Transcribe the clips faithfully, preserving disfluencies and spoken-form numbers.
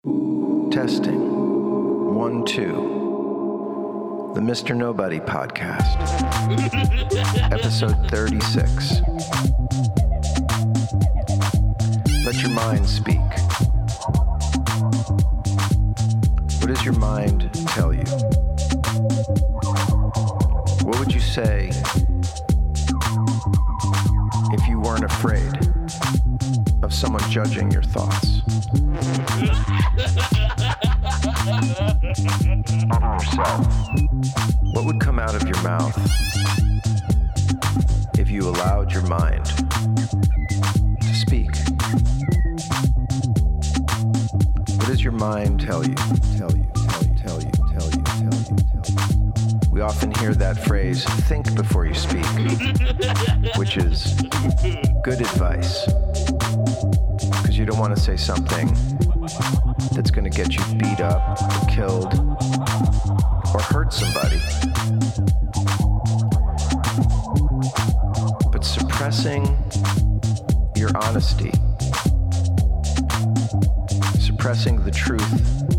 Testing. One, two. The Mister Nobody Podcast. Episode thirty-six. Let your mind speak. What does your mind tell you? What would you say if you weren't afraid of someone judging your thoughts? Yourself. What would come out of your mouth if you allowed your mind to speak? What does your mind tell you? Tell you, tell you, tell you, tell you, tell you, tell you. We often hear that phrase, think before you speak, which is good advice, because you don't want to say something that's going to get you beat up, or killed, or hurt somebody. But suppressing your honesty, suppressing the truth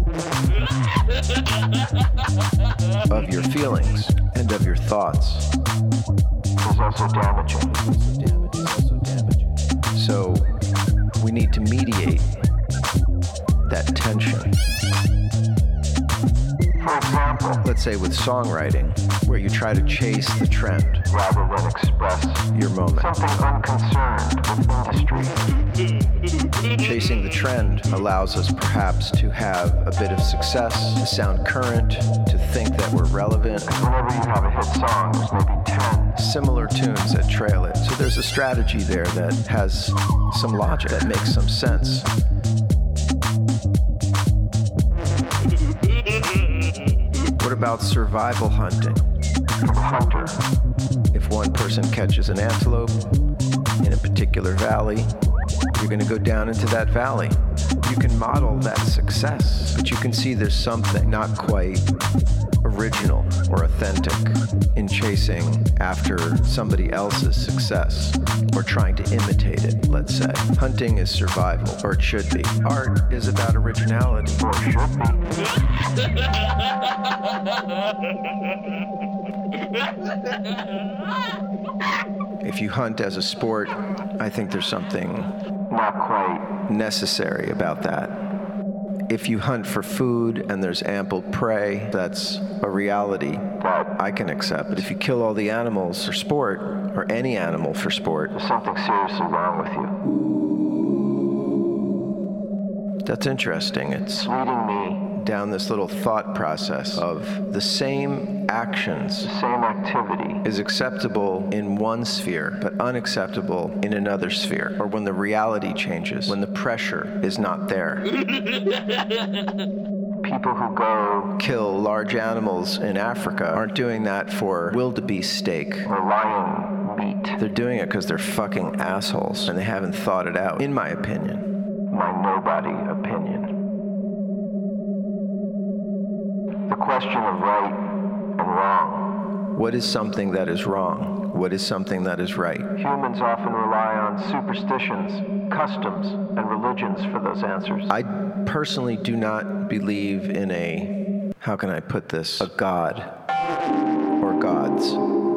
of your feelings and of your thoughts is also damaging. Also damaging. So we need to mediate that tension. For example, let's say with songwriting, where you try to chase the trend rather than express your moment. Something unconcerned with industry. Chasing the trend allows us perhaps to have a bit of success, to sound current, to think that we're relevant. Whenever you have a hit song, there's maybe ten similar tunes that trail it. So there's a strategy there that has some logic, that makes some sense. What about survival hunting? Hunter. If one person catches an antelope in a particular valley, you're going to go down into that valley. You can model that success, but you can see there's something not quite original or authentic in chasing after somebody else's success or trying to imitate it, let's say. Hunting is survival, or it should be. Art is about originality, or it should be. If you hunt as a sport, I think there's something not quite necessary about that. If you hunt for food and there's ample prey, that's a reality that I can accept. But if you kill all the animals for sport, or any animal for sport, there's something seriously wrong with you. That's interesting. It's leading me down this little thought process of the same actions, the same activity is acceptable in one sphere, but unacceptable in another sphere, or when the reality changes, when the pressure is not there. People who go kill large animals in Africa aren't doing that for wildebeest steak or lion meat. They're doing it because they're fucking assholes, and they haven't thought it out, in my opinion. My nobody opinion. The question of right and wrong. What is something that is wrong? What is something that is right? Humans often rely on superstitions, customs, and religions for those answers. I personally do not believe in a, how can I put this, a god or gods.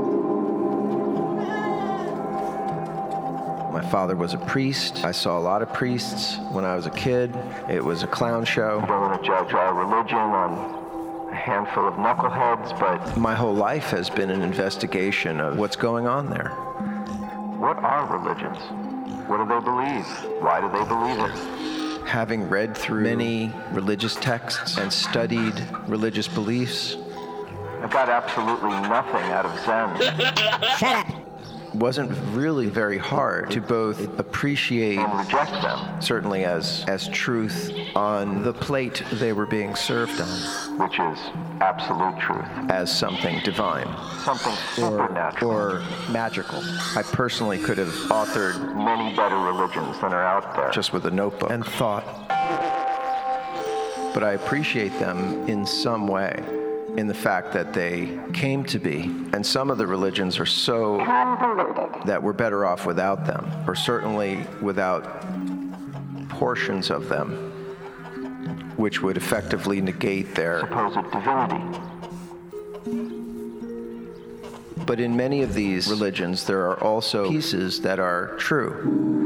My father was a priest. I saw a lot of priests when I was a kid. It was a clown show. I don't want to judge our religion on a handful of knuckleheads, but my whole life has been an investigation of what's going on there. What are religions? What do they believe? Why do they believe it? Having read through many religious texts and studied religious beliefs, I got absolutely nothing out of Zen. Shut up. It wasn't really very hard to both appreciate and reject them, certainly as as truth on the plate they were being served on, which is absolute truth, as something divine, something supernatural, or, or magical. I personally could have authored many better religions than are out there, just with a notebook and thought. But I appreciate them in some way, in the fact that they came to be. And some of the religions are so convoluted that we're better off without them, or certainly without portions of them. which would effectively negate their supposed divinity. But in many of these religions, there are also pieces that are true.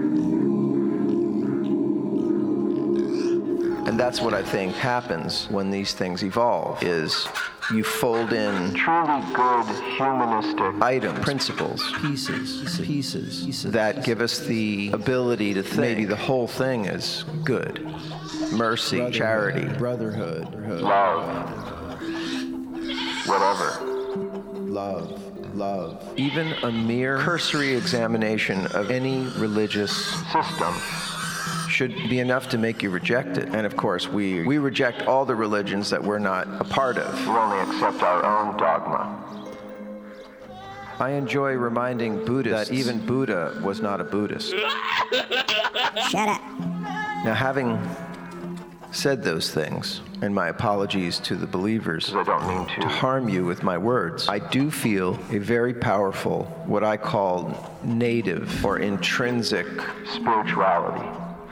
And that's what I think happens when these things evolve, is you fold in truly good humanistic items, principles, pieces, pieces, pieces that give us the ability to think maybe the whole thing is good. Mercy, brotherhood, charity, brotherhood, love, whatever. Love, love. Even a mere cursory examination of any religious system should be enough to make you reject it. And of course, we, we reject all the religions that we're not a part of. We only accept our own dogma. I enjoy reminding Buddhists that even Buddha was not a Buddhist. Shut up. Now, having said those things, and my apologies to the believers I don't mean to. to harm you with my words, I do feel a very powerful, what I call native or intrinsic spirituality.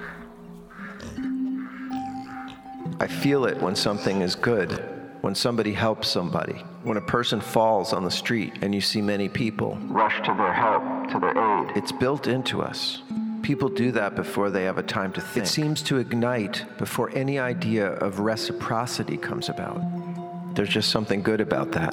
I feel it when something is good, when somebody helps somebody, when a person falls on the street and you see many people rush to their help, to their aid. It's built into us. People do that before they have a time to think. It seems to ignite before any idea of reciprocity comes about. There's just something good about that.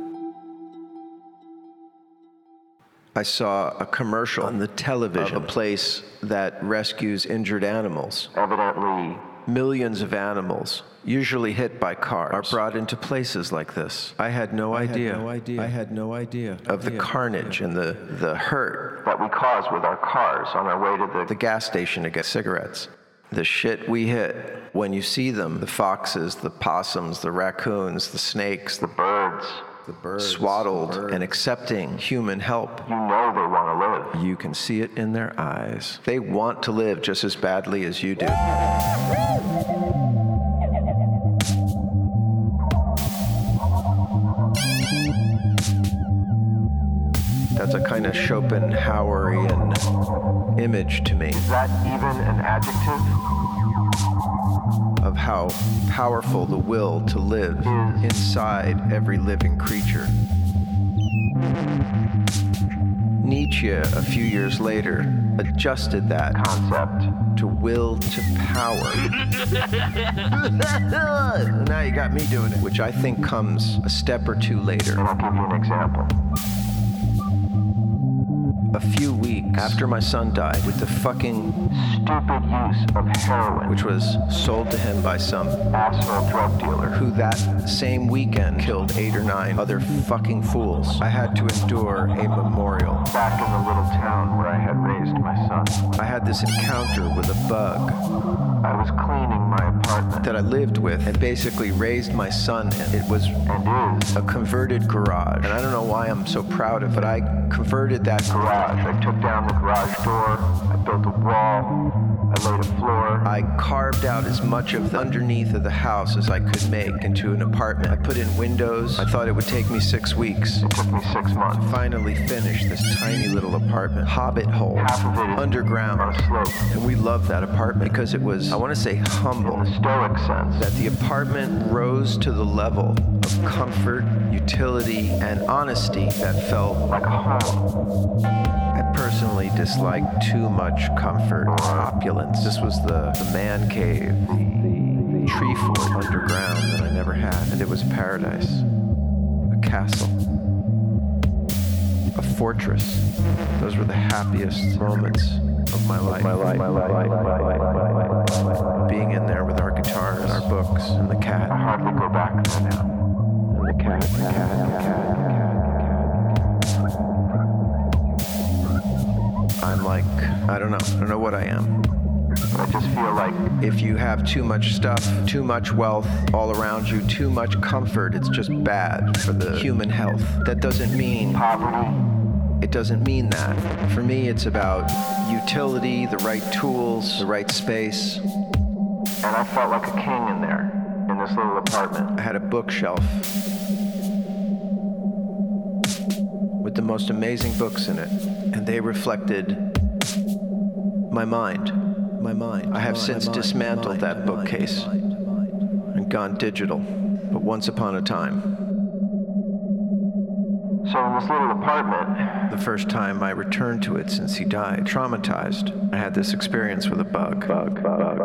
I saw a commercial on the television of a place that rescues injured animals. Evidently, millions of animals, usually hit by cars, are brought into places like this. I had no I idea. Had no idea. I had no idea of the carnage and the, the hurt that we cause with our cars on our way to the, the gas station to get cigarettes. The shit we hit when you see them, the foxes, the possums, the raccoons, the snakes, the birds, the birds swaddled the birds. And accepting human help. You know they want to live. You can see it in their eyes. They want to live just as badly as you do. That's a kind of Schopenhauerian image to me. Is that even an adjective? Of how powerful the will to live is inside every living creature. Nietzsche, a few years later, adjusted that concept to will to power. Now you got me doing it, which I think comes a step or two later. And I'll give you an example. A few weeks after my son died with the fucking stupid use of heroin, which was sold to him by some asshole drug dealer who that same weekend killed eight or nine other fucking fools, I had to endure a memorial. Back in the little town where I had raised my son, I had this encounter with a bug. I was cleaning my apartment that I lived with and basically raised my son in. It was and is a converted garage. And I don't know why I'm so proud of it, but I converted that garage. I took down the garage door, I built a wall, I laid a floor. I carved out as much of the underneath of the house as I could make into an apartment. I put in windows. I thought it would take me six weeks. It took me six months. To finally finish this tiny little apartment. Hobbit hole. Half of it is underground. On a slope. And we loved that apartment because it was, I want to say, humble. In the Stoic sense. That the apartment rose to the level of comfort, utility, and honesty that felt like a home. I personally disliked too much comfort or opulence. This was the, the man cave, the, the tree fort underground that I never had. And it was paradise. A castle. A fortress. Those were the happiest moments of my life. My life. My life. My life. My life. My life. Being in there with our guitars, and our books, and the cat. I hardly go back there now. And the cat. The cat. The cat. The cat. I'm like, I don't know. I don't know what I am. But I just feel like if you have too much stuff, too much wealth all around you, too much comfort, it's just bad for the human health. That doesn't mean poverty. It doesn't mean that. For me, it's about utility, the right tools, the right space. And I felt like a king in there, in this little apartment. I had a bookshelf with the most amazing books in it. And they reflected my mind. My mind. I have since dismantled that bookcase. gone digital, but once upon a time. So in this little apartment, The first time I returned to it since he died, traumatized, I had this experience with a bug. Bug, bug,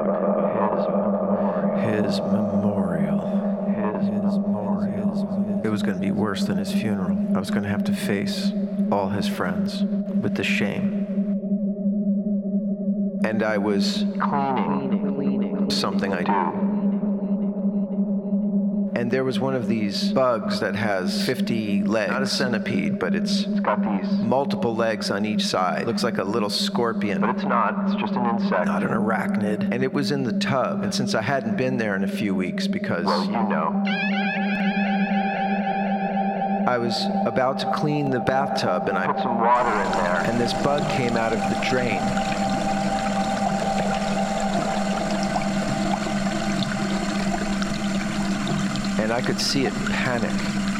bug. His memorial. His memorial. It was going to be worse than his funeral. I was going to have to face all his friends with the shame. And I was cleaning, cleaning, something I do. And there was one of these bugs that has fifty legs. Not a centipede, but it's, It's got these, multiple legs on each side. Looks like a little scorpion. but it's not. It's just an insect. Not an arachnid. And it was in the tub. And since I hadn't been there in a few weeks because Well, you know. I was about to clean the bathtub and Put I some water in there. and this bug came out of the drain. And I could see it panic.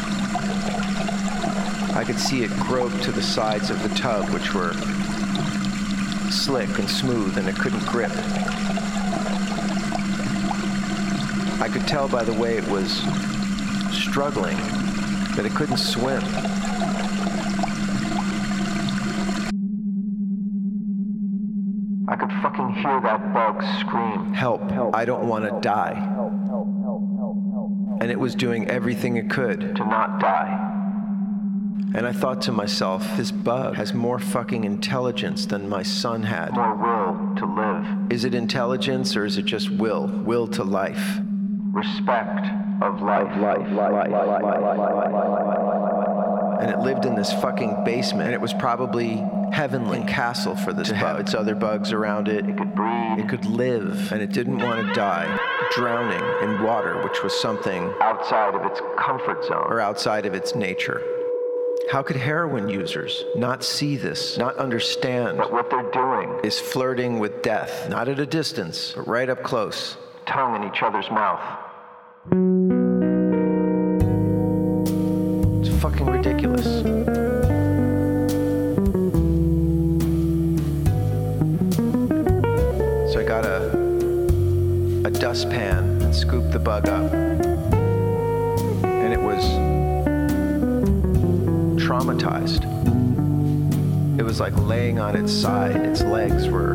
I could see it grope to the sides of the tub, which were slick and smooth, and it couldn't grip. I could tell by the way it was struggling that it couldn't swim. I could fucking hear that bug scream. Help, I don't want to die. And it was doing everything it could. To not die. And I thought to myself, this bug has more fucking intelligence than my son had. More will to live. Is it intelligence or is it just will? Will to life. Respect of life. Life, life, life, And it lived in this fucking basement, and it was probably heavenly and castle for this to bug. Have its other bugs around it. It could breathe. It could live, and it didn't want to die, drowning in water, which was something outside of its comfort zone. or outside of its nature. How could heroin users not see this, not understand But what they're doing is flirting with death, not at a distance, but right up close? tongue in each other's mouth. It's fucking ridiculous. So I got a a dustpan and scooped the bug up. And it was traumatized. It was like laying on its side. Its legs were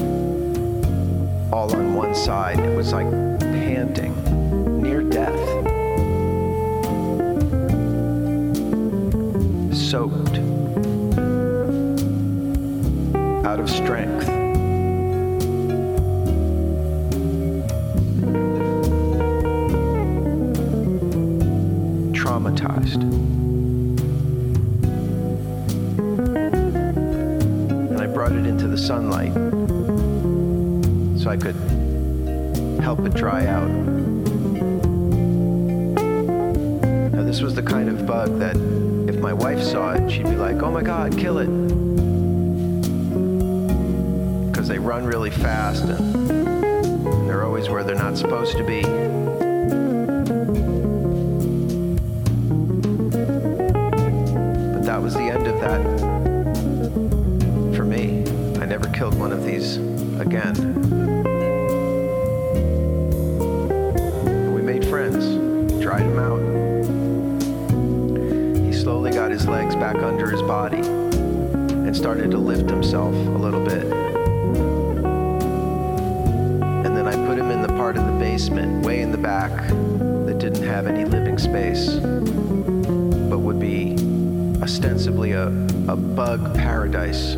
all on one side. It was like panting, near death. Soaked, out of strength. Traumatized. And I brought it into the sunlight so I could help it dry out. Now this was the kind of bug that if my wife saw it, she'd be like, oh my God, kill it. Because they run really fast and, and they're always where they're not supposed to be. But that was the end of that for me. I never killed one of these again. We made friends, dried him out. Slowly got his legs back under his body and started to lift himself a little bit. And then I put him in the part of the basement, way in the back, that didn't have any living space, but would be ostensibly a, a bug paradise.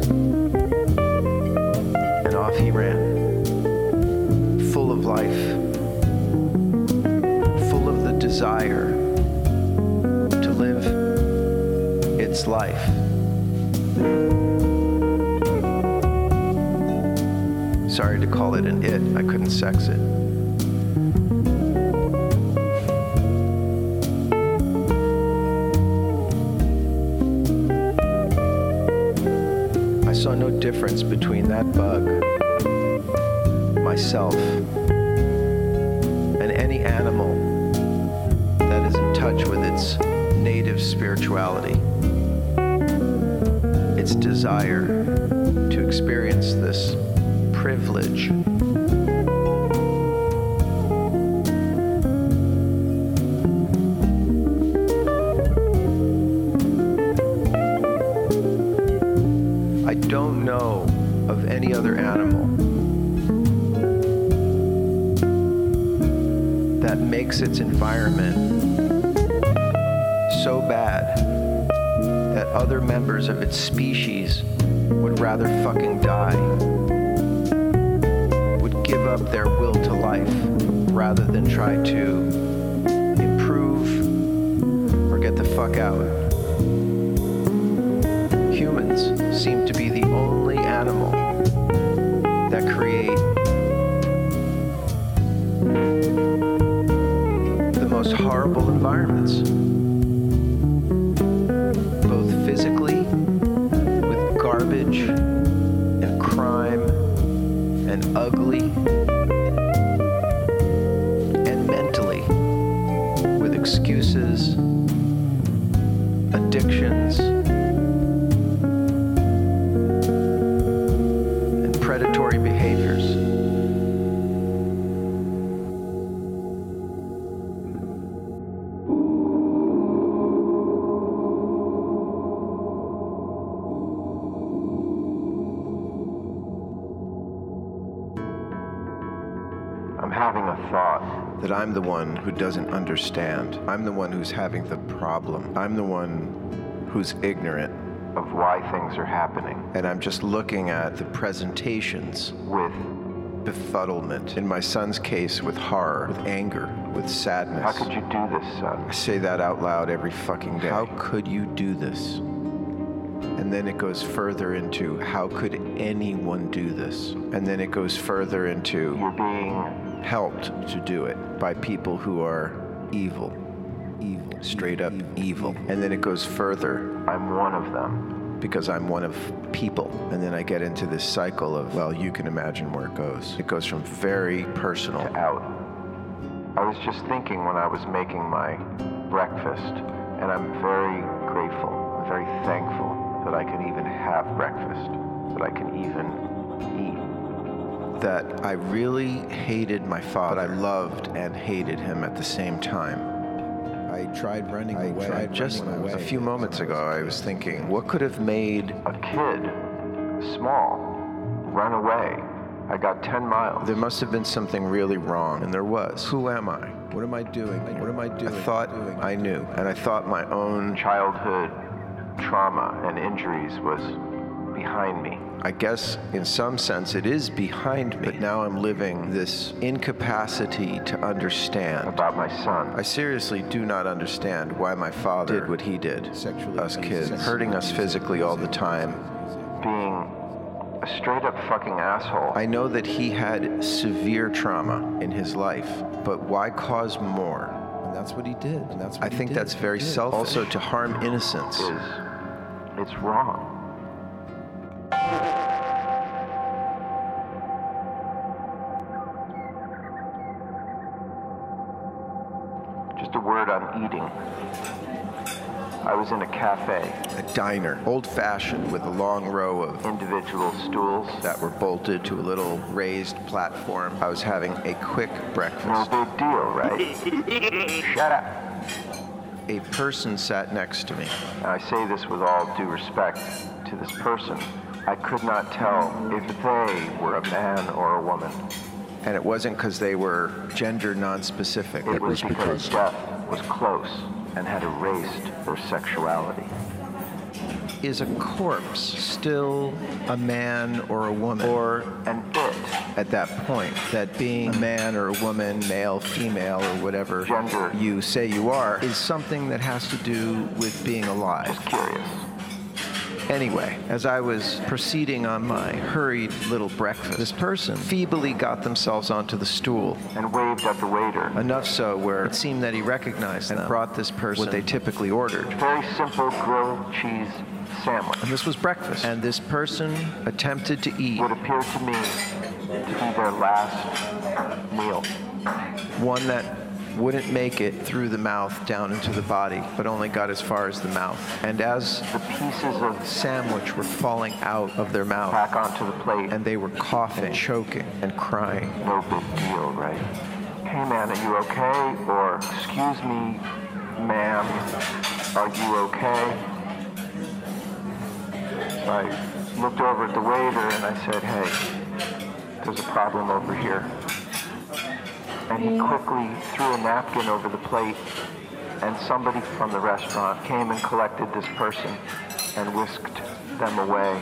And off he ran, full of life, full of the desire to live its life. Sorry to call it an it. I couldn't sex it. I saw no difference between that bug, myself, and any animal that is in touch with its native spirituality, its desire to experience this privilege makes its environment so bad that other members of its species would rather fucking die, would give up their will to life rather than try to improve or get the fuck out. Humans seem to be the only animal that create the most horrible environments, both physically, with garbage and crime and ugly, and mentally, with excuses, addictions, and predatory behaviors. I'm having a thought. That I'm the one who doesn't understand. I'm the one who's having the problem. I'm the one who's ignorant. Of why things are happening. And I'm just looking at the presentations With befuddlement. In my son's case, with horror, with anger, with sadness. how could you do this, son? I say that out loud every fucking day. How could you do this? And then it goes further into, how could anyone do this? And then it goes further into, You're being helped to do it by people who are evil. Evil. Straight up evil. And then it goes further, I'm one of them. because I'm one of people. And then I get into this cycle of, well, you can imagine where it goes. It goes from very personal To out. I was just thinking when I was making my breakfast, and I'm very grateful, I'm very thankful that I can even have breakfast, that I can even eat. that I really hated my father. But I loved and hated him at the same time. I tried running I away. Tried just away. A few moments ago, I was thinking, what could have made A kid, small, run away. I got ten miles. There must have been something really wrong, and there was. Who am I? What am I doing? What am I doing? I thought I knew, and I thought my own Childhood trauma and injuries was behind me. I guess in some sense it is behind me, but now I'm living this incapacity to understand. About my son. I seriously do not understand why my father did what he did, sexually us kids, hurting us physically all the time. Being a straight up fucking asshole. I know that he had severe trauma in his life, but why cause more? And that's what he did. And that's what I think that's very selfish. Also, to harm innocence. is, it's wrong. Just a word on eating. I was in a cafe. A diner, old-fashioned, with a long row of Individual stools. that were bolted to a little raised platform. I was having a quick No breakfast. big deal, right? Shut up. A person sat next to me. And I say this with all due respect to this person. I could not tell if they were a man or a woman. And it wasn't because they were gender non-specific. It was because death was close and had erased their sexuality. Is a corpse still a man or a woman? Or And it, at that point, that being a man or a woman, male, female, or whatever Gender. you say you are, is something that has to do with being alive. just curious. Anyway, as I was proceeding on my hurried little breakfast, this person feebly got themselves onto the stool. And waved at the waiter. Enough so where it seemed that he recognized and them, brought this person what they typically ordered. Very simple grilled cheese sandwich. And this was breakfast. And this person attempted to eat Would appear to me to be their last meal. one that wouldn't make it through the mouth down into the body, but only got as far as the mouth. And as The pieces of sandwich were falling out of their mouth, back onto the plate. and they were coughing, choking, and crying. No big deal, right? Hey man, are you okay? Or, excuse me, ma'am, are you okay? So I looked over at the waiter and I said, hey, there's a problem over here. And and he quickly threw a napkin over the plate, and somebody from the restaurant came and collected this person and whisked them away.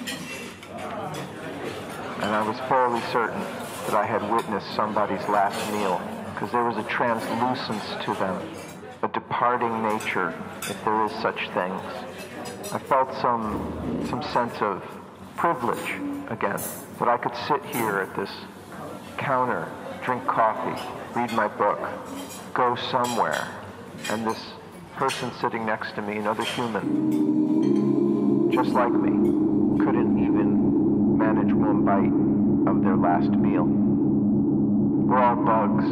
And I was fairly certain that I had witnessed somebody's last meal, because there was a translucence to them, a departing nature, if there is such things. I felt some, some sense of privilege again, that I could sit here at this counter, drink coffee, read my book, go somewhere, and this person sitting next to me, another human, just like me, couldn't even manage one bite of their last meal. We're all bugs.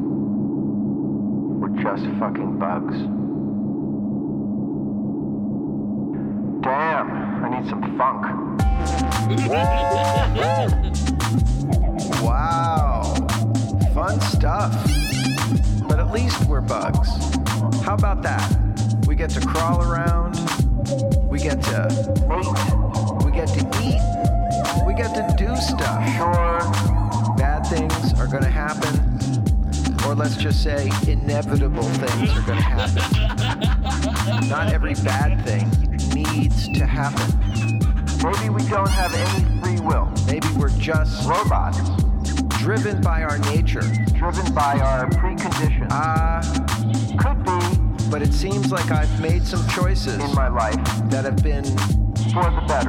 We're just fucking bugs. Damn, I need some funk. Wow, fun stuff. But at least we're bugs. How about that? We get to crawl around, we get to mate, we get to eat, we get to do stuff. Sure, bad things are gonna happen, or let's just say inevitable things are gonna happen. Not every bad thing needs to happen. Maybe we don't have any free will. Maybe we're just robots. Driven by our nature. Driven by our preconditions. Ah. Uh, could be. But it seems like I've made some choices in my life that have been for the better.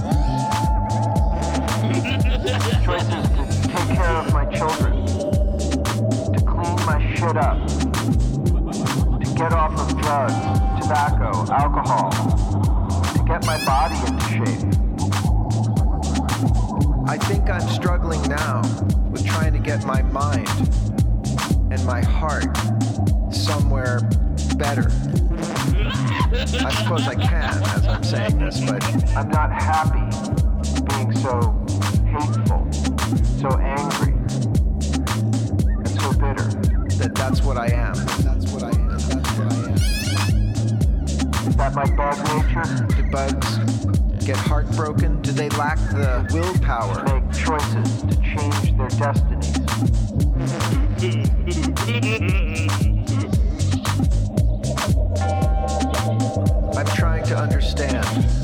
Choices to take care of my children. To clean my shit up. To get off of drugs, tobacco, alcohol. To get my body into shape. I think I'm struggling now with trying to get my mind and my heart somewhere better. I suppose I can as I'm saying this, but I'm not happy being so hateful, so angry, and so bitter. That that's what I am. That's what I am. That's what I am. Is that my bug nature? Do bugs get heartbroken? Do they lack the willpower to make choices to change their destinies? I'm trying to understand.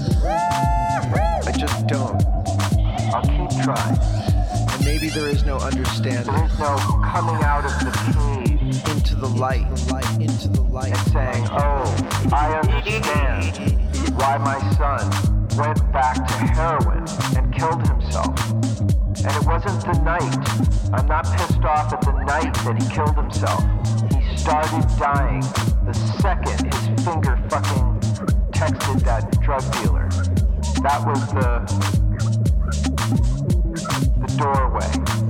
I just don't. I'll keep trying. And maybe there is no understanding. There is no coming out of the cave into the light, the light, into the light, and saying, "Oh, I understand why my son went back to heroin and killed himself. And it wasn't the night. I'm not pissed off at the night that he killed himself. He started dying the second his finger fucking texted that drug dealer. That was the the doorway.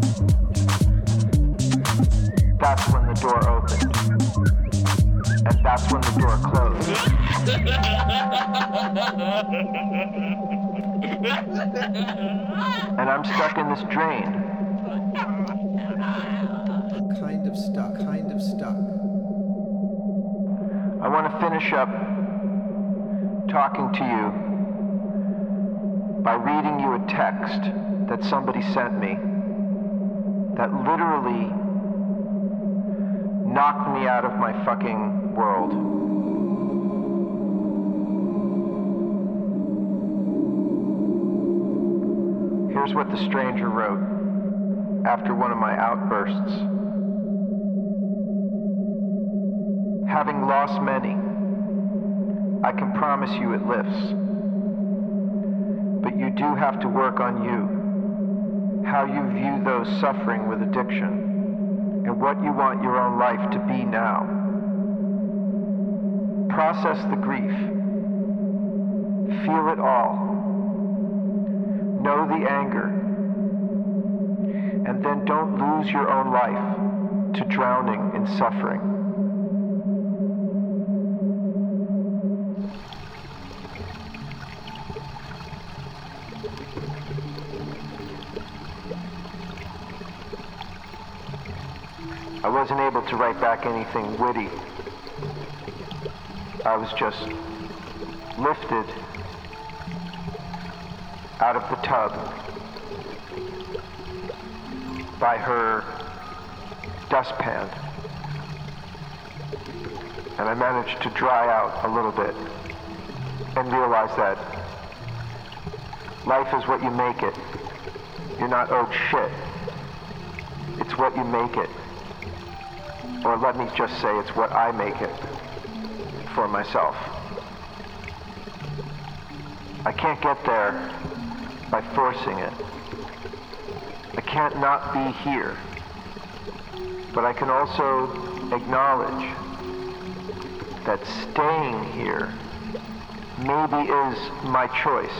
That's when the door opened. And that's when the door closed. And I'm stuck in this drain. Kind of stuck, kind of stuck. I want to finish up talking to you by reading you a text that somebody sent me that literally knocked me out of my fucking world. Here's what the stranger wrote after one of my outbursts. Having lost many, I can promise you it lifts. But you do have to work on you, how you view those suffering with addiction, and what you want your own life to be now. Process the grief. Feel it all. Know the anger. And then don't lose your own life to drowning in suffering. I wasn't able to write back anything witty. I was just lifted out of the tub by her dustpan. And I managed to dry out a little bit and realize that life is what you make it. You're not owed shit. It's what you make it. Or let me just say it's what I make it for myself. I can't get there by forcing it. I can't not be here. But I can also acknowledge that staying here maybe is my choice,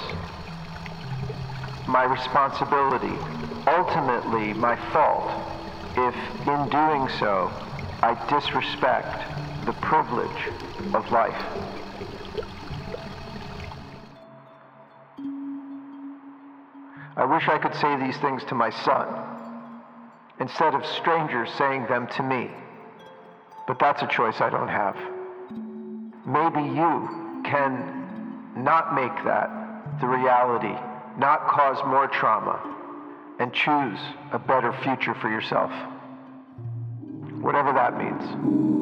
my responsibility, ultimately my fault, if in doing so I disrespect the privilege of life. I wish I could say these things to my son, instead of strangers saying them to me. But that's a choice I don't have. Maybe you can not make that the reality, not cause more trauma, and choose a better future for yourself. Whatever that means.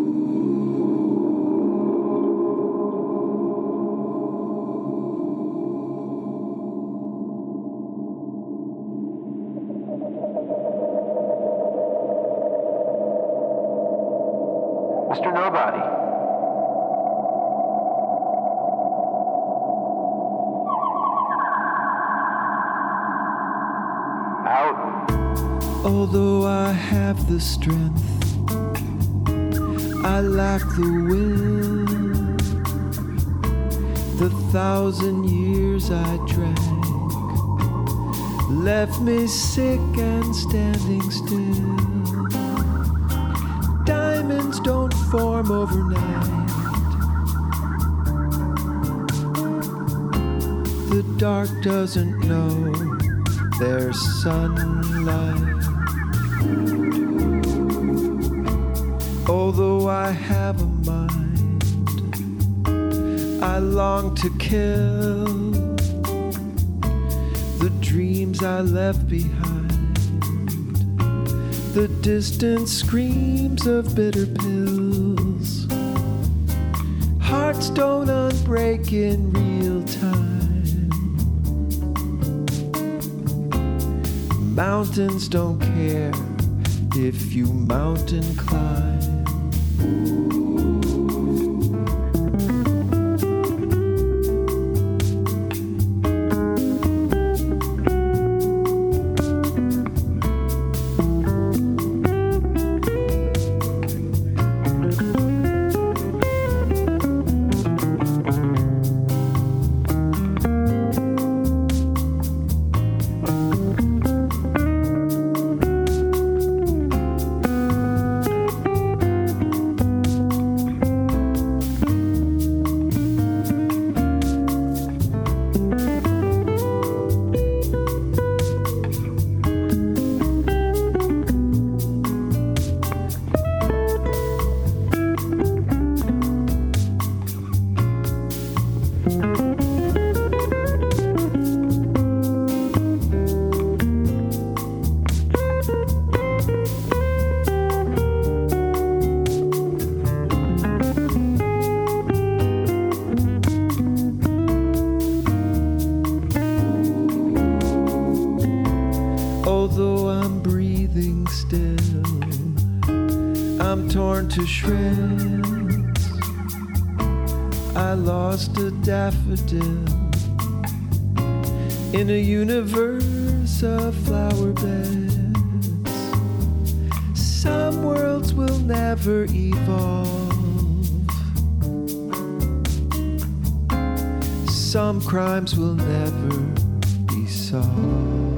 Mister Nobody. Out. Although I have the strength, I lack the will. The thousand years I drank left me sick and standing still. Diamonds don't form overnight. The dark doesn't know there's sunlight. Although I have a mind, I long to kill the dreams I left behind. The distant screams of bitter pills. Hearts don't unbreak in real time. Mountains don't care if you mountain climb. Although I'm breathing still, I'm torn to shreds. I lost a daffodil in a universe of flower beds. Some worlds will never evolve. Some crimes will never be solved.